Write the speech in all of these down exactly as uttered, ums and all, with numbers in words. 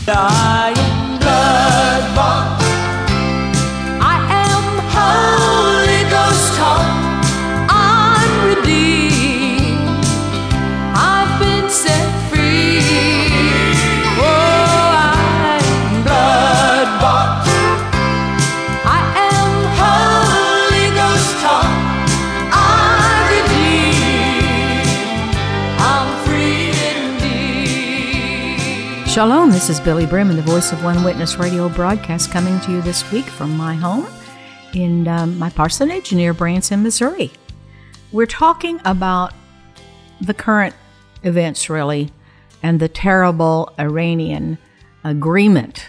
I am blood-bought. I am Holy Ghost taught. I'm redeemed. I've been set free. Oh, I am blood-bought. I am Holy Ghost taught. I'm redeemed. I'm free indeed. Shalom, this is Billy Brim and the Voice of One Witness radio broadcast coming to you this week from my home in um, my parsonage near Branson, Missouri. We're talking about the current events, really, and the terrible Iranian agreement.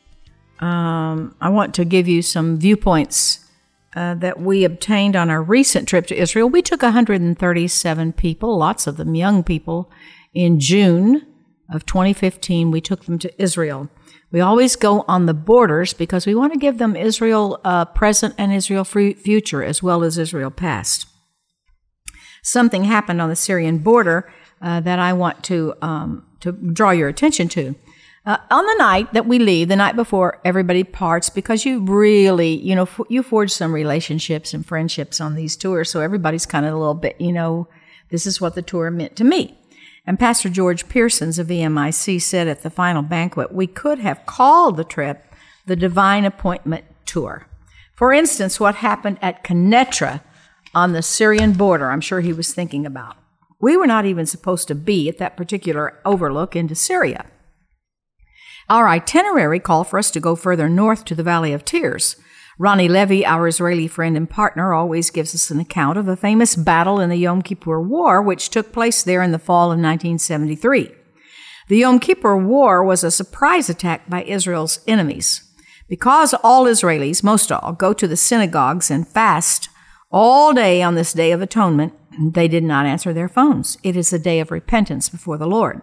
Um, I want to give you some viewpoints uh, that we obtained on our recent trip to Israel. We took one hundred thirty-seven people, lots of them young people, in June of twenty fifteen. We took them to Israel. We always go on the borders because we want to give them Israel uh, present and Israel future as well as Israel past. Something happened on the Syrian border uh, that I want to um, to draw your attention to. Uh, on the night that we leave, the night before everybody parts, because you really, you know, f- you forge some relationships and friendships on these tours, so everybody's kind of a little bit, you know, this is what the tour meant to me. And Pastor George Pearsons of E M I C said at the final banquet, we could have called the trip the Divine Appointment Tour. For instance, what happened at Quneitra on the Syrian border, I'm sure he was thinking about. We were not even supposed to be at that particular overlook into Syria. Our itinerary called for us to go further north to the Valley of Tears. Ronnie Levy, our Israeli friend and partner, always gives us an account of a famous battle in the Yom Kippur War, which took place there in the fall of nineteen seventy-three. The Yom Kippur War was a surprise attack by Israel's enemies. Because all Israelis, most all, go to the synagogues and fast all day on this Day of Atonement, they did not answer their phones. It is a day of repentance before the Lord.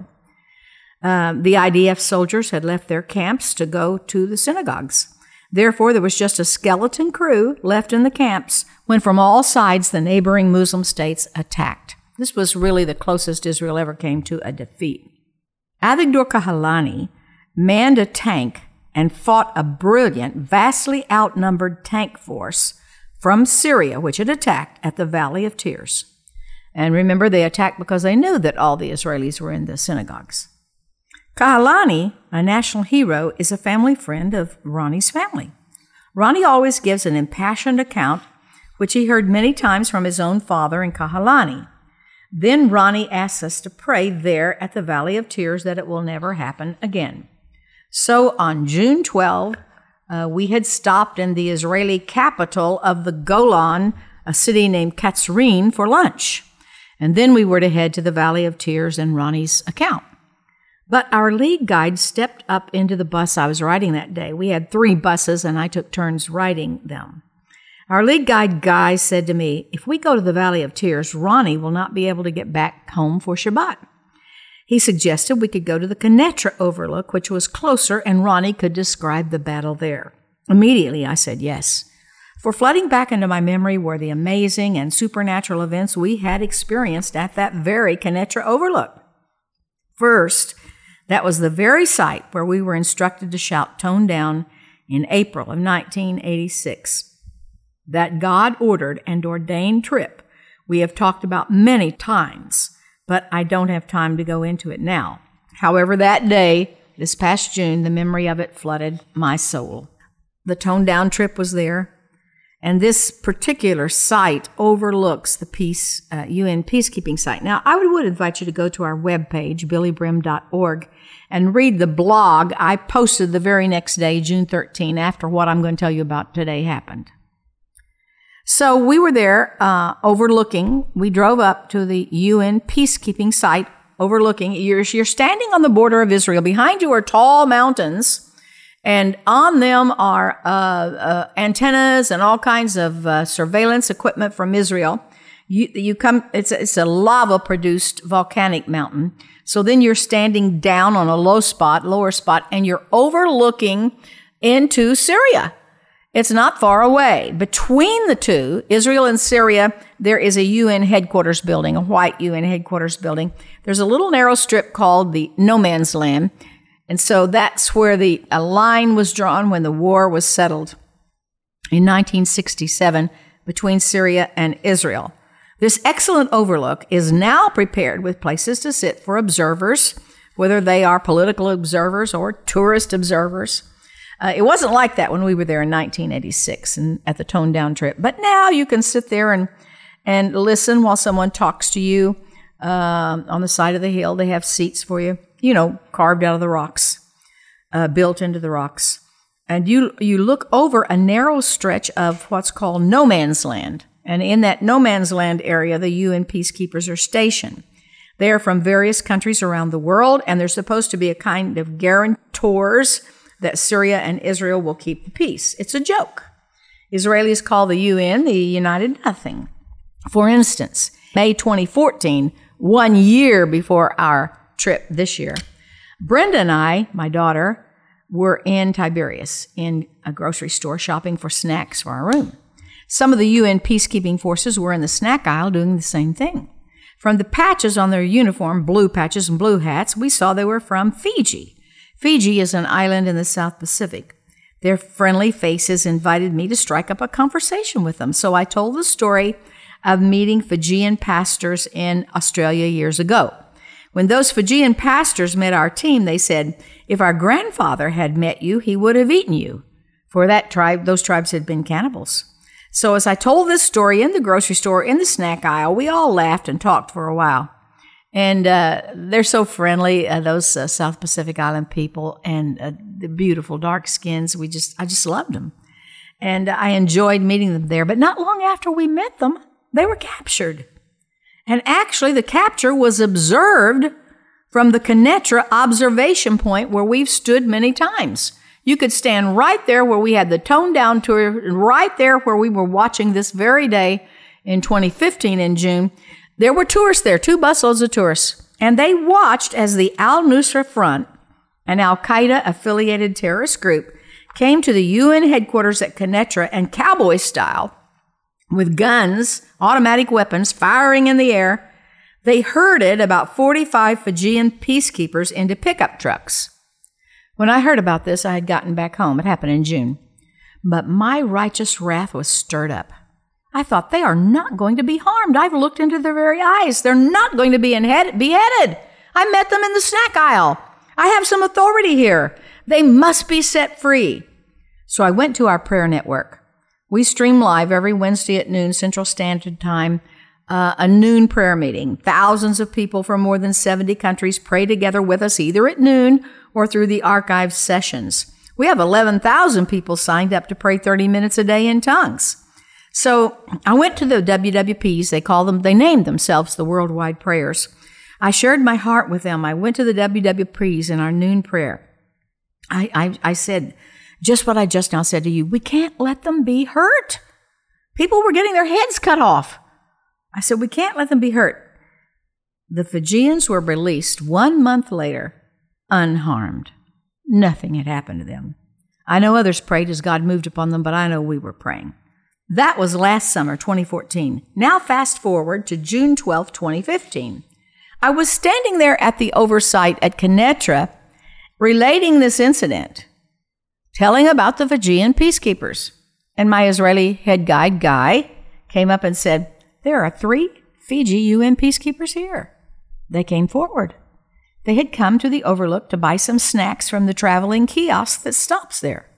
Uh, the I D F soldiers had left their camps to go to the synagogues. Therefore, there was just a skeleton crew left in the camps when from all sides the neighboring Muslim states attacked. This was really the closest Israel ever came to a defeat. Avigdor Kahalani manned a tank and fought a brilliant, vastly outnumbered tank force from Syria, which had attacked at the Valley of Tears. And remember, they attacked because they knew that all the Israelis were in the synagogues. Kahalani, a national hero, is a family friend of Ronnie's family. Ronnie always gives an impassioned account, which he heard many times from his own father in Kahalani. Then Ronnie asks us to pray there at the Valley of Tears that it will never happen again. So on June twelfth, uh, we had stopped in the Israeli capital of the Golan, a city named Katzrin, for lunch. And then we were to head to the Valley of Tears in Ronnie's account. But our lead guide stepped up into the bus I was riding that day. We had three buses, and I took turns riding them. Our lead guide, Guy, said to me, if we go to the Valley of Tears, Ronnie will not be able to get back home for Shabbat. He suggested we could go to the Quneitra overlook, which was closer, and Ronnie could describe the battle there. Immediately, I said yes. For flooding back into my memory were the amazing and supernatural events we had experienced at that very Quneitra overlook. First, that was the very site where we were instructed to shout "Tone Down" in April of nineteen eighty-six. That God-ordered and ordained trip we have talked about many times, but I don't have time to go into it now. However, that day, this past June, the memory of it flooded my soul. The Tone Down trip was there, and this particular site overlooks the peace, uh, U N peacekeeping site. Now, I would, would invite you to go to our webpage, billy brim dot org, and read the blog I posted the very next day, June thirteenth, after what I'm going to tell you about today happened. So we were there uh, overlooking. We drove up to the U N peacekeeping site overlooking. You're, you're standing on the border of Israel. Behind you are tall mountains. And on them are uh, uh, antennas and all kinds of uh, surveillance equipment from Israel. You, you come. It's a, it's a lava-produced volcanic mountain. So then you're standing down on a low spot, lower spot, and you're overlooking into Syria. It's not far away. Between the two, Israel and Syria, there is a U N headquarters building, a white U N headquarters building. There's a little narrow strip called the No Man's Land. And so that's where the a line was drawn when the war was settled in nineteen sixty-seven between Syria and Israel. This excellent overlook is now prepared with places to sit for observers, whether they are political observers or tourist observers. Uh, it wasn't like that when we were there in nineteen eighty-six and at the Toned Down trip. But now you can sit there and, and listen while someone talks to you um, on the side of the hill. They have seats for you, you know, carved out of the rocks, uh, built into the rocks. And you you look over a narrow stretch of what's called no man's land. And in that no man's land area, the U N peacekeepers are stationed. They are from various countries around the world, and they're supposed to be a kind of guarantors that Syria and Israel will keep the peace. It's a joke. Israelis call the U N the United Nothing. For instance, May twenty fourteen, one year before our trip this year, Brenda and I, my daughter, were in Tiberias in a grocery store shopping for snacks for our room. Some of the U N peacekeeping forces were in the snack aisle doing the same thing. From the patches on their uniform, blue patches and blue hats, we saw they were from Fiji. Fiji is an island in the South Pacific. Their friendly faces invited me to strike up a conversation with them, so I told the story of meeting Fijian pastors in Australia years ago. When those Fijian pastors met our team, they said, if our grandfather had met you, he would have eaten you. For that tribe, those tribes had been cannibals. So as I told this story in the grocery store, in the snack aisle, we all laughed and talked for a while. And uh, they're so friendly, uh, those uh, South Pacific Island people, and uh, the beautiful dark skins. We just, I just loved them. And I enjoyed meeting them there. But not long after we met them, they were captured. And actually, the capture was observed from the Quneitra observation point where we've stood many times. You could stand right there where we had the Toned Down tour, right there where we were watching this very day in twenty fifteen in June. There were tourists there, two busloads of tourists, and they watched as the Al-Nusra Front, an Al-Qaeda-affiliated terrorist group, came to the U N headquarters at Quneitra and cowboy style, with guns, automatic weapons, firing in the air. They herded about forty-five Fijian peacekeepers into pickup trucks. When I heard about this, I had gotten back home. It happened in June. But my righteous wrath was stirred up. I thought, they are not going to be harmed. I've looked into their very eyes. They're not going to be beheaded. I met them in the snack aisle. I have some authority here. They must be set free. So I went to our prayer network. We stream live every Wednesday at noon Central Standard Time, uh, a noon prayer meeting. Thousands of people from more than seventy countries pray together with us either at noon or through the archived sessions. We have eleven thousand people signed up to pray thirty minutes a day in tongues. So I went to the W W Ps. They call them, they named themselves the Worldwide Prayers. I shared my heart with them. I went to the W W Ps in our noon prayer. I, I, I said, just what I just now said to you, we can't let them be hurt. People were getting their heads cut off. I said, we can't let them be hurt. The Fijians were released one month later, unharmed. Nothing had happened to them. I know others prayed as God moved upon them, but I know we were praying. That was last summer, twenty fourteen. Now fast forward to June twelfth, twenty fifteen. I was standing there at the oversight at Quneitra, relating this incident, telling about the Fijian peacekeepers. And my Israeli head guide, Guy, came up and said, there are three Fiji U N peacekeepers here. They came forward. They had come to the overlook to buy some snacks from the traveling kiosk that stops there.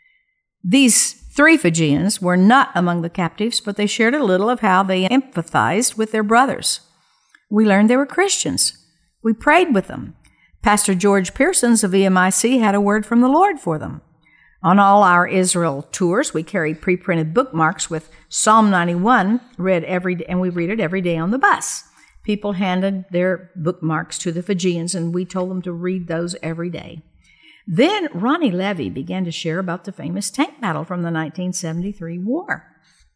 These three Fijians were not among the captives, but they shared a little of how they empathized with their brothers. We learned they were Christians. We prayed with them. Pastor George Pearsons of E M I C had a word from the Lord for them. On all our Israel tours, we carried pre-printed bookmarks with Psalm ninety-one read every day, and we read it every day on the bus. People handed their bookmarks to the Fijians, and we told them to read those every day. Then Ronnie Levy began to share about the famous tank battle from the nineteen seventy-three war.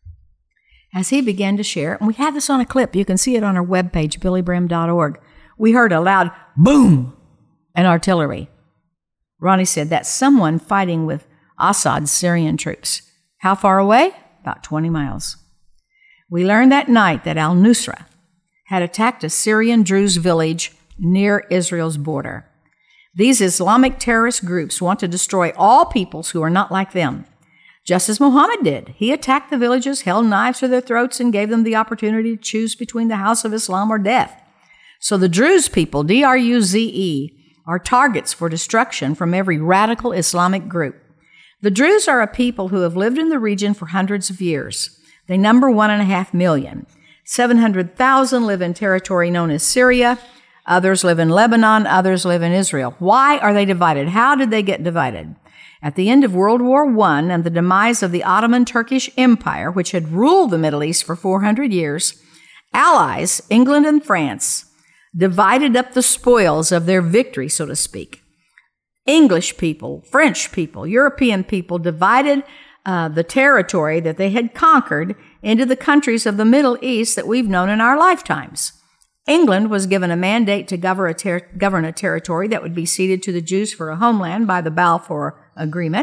As he began to share, and we have this on a clip, you can see it on our webpage, billy brim dot org, we heard a loud boom and artillery. Ronnie said that's someone fighting with Assad's Syrian troops. How far away? About twenty miles. We learned that night that Al-Nusra had attacked a Syrian Druze village near Israel's border. These Islamic terrorist groups want to destroy all peoples who are not like them. Just as Muhammad did. He attacked the villages, held knives to their throats, and gave them the opportunity to choose between the house of Islam or death. So the Druze people, D R U Z E, are targets for destruction from every radical Islamic group. The Druze are a people who have lived in the region for hundreds of years. They number one and a half million. seven hundred thousand live in territory known as Syria. Others live in Lebanon. Others live in Israel. Why are they divided? How did they get divided? At the end of World War One and the demise of the Ottoman Turkish Empire, which had ruled the Middle East for four hundred years, allies, England and France, divided up the spoils of their victory, so to speak. English people, French people, European people divided uh, the territory that they had conquered into the countries of the Middle East that we've known in our lifetimes. England was given a mandate to govern a, ter- govern a territory that would be ceded to the Jews for a homeland by the Balfour Agreement,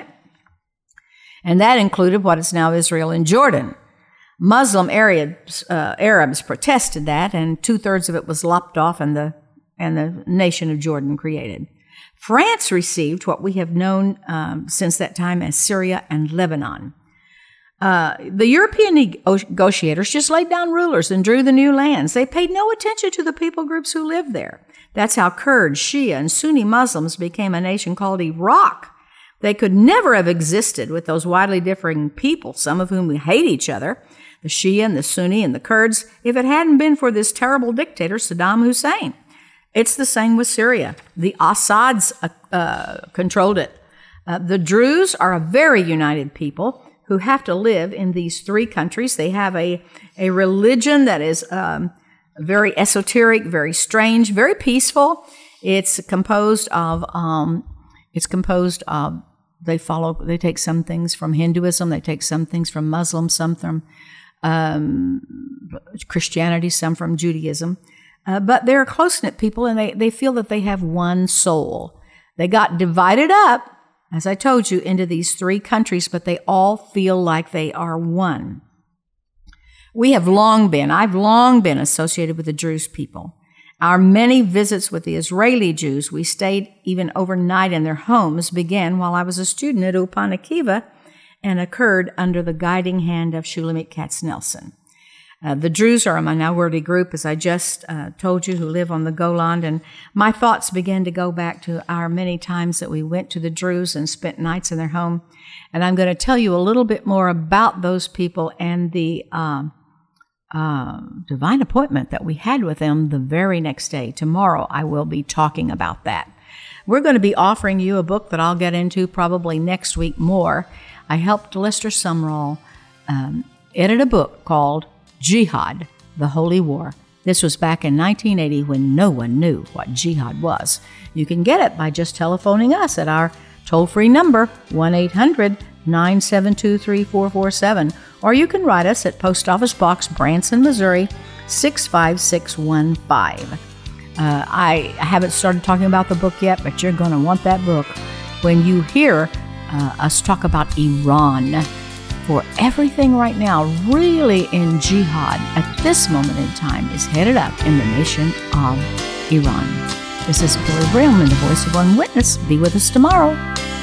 and that included what is now Israel and Jordan. Muslim Arabs, uh, Arabs protested that, and two-thirds of it was lopped off and the, and the nation of Jordan created. France received what we have known um, since that time as Syria and Lebanon. Uh, the European negotiators just laid down rulers and drew the new lands. They paid no attention to the people groups who lived there. That's how Kurds, Shia, and Sunni Muslims became a nation called Iraq. They could never have existed with those widely differing people, some of whom hate each other, the Shia and the Sunni and the Kurds, if it hadn't been for this terrible dictator, Saddam Hussein. It's the same with Syria. The Assads uh, uh, controlled it. Uh, the Druze are a very united people who have to live in these three countries. They have a, a religion that is um, very esoteric, very strange, very peaceful. It's composed of, um, it's composed of, they follow, they take some things from Hinduism, they take some things from Muslim, some from um, Christianity, some from Judaism. Uh, but they're a close-knit people, and they, they feel that they have one soul. They got divided up, as I told you, into these three countries, but they all feel like they are one. We have long been, I've long been associated with the Druze people. Our many visits with the Israeli Jews, we stayed even overnight in their homes, began while I was a student at Upana Kiva and occurred under the guiding hand of Shulamit Katz-Nelson. Uh, the Druze are a minority group, as I just uh, told you, who live on the Golan, and my thoughts began to go back to our many times that we went to the Druze and spent nights in their home. And I'm going to tell you a little bit more about those people and the um, uh, divine appointment that we had with them the very next day. Tomorrow I will be talking about that. We're going to be offering you a book that I'll get into probably next week more. I helped Lester Sumrall um, edit a book called Jihad, the Holy War. This was back in nineteen eighty when no one knew what jihad was. You can get it by just telephoning us at our toll-free number, one eight hundred nine seven two three four four seven, or you can write us at Post Office Box, Branson, Missouri, six five six one five. Uh, I haven't started talking about the book yet, but you're going to want that book when you hear uh, us talk about Iran. For everything right now, really in jihad at this moment in time, is headed up in the nation of Iran. This is Billy Brehm, the voice of One Witness. Be with us tomorrow.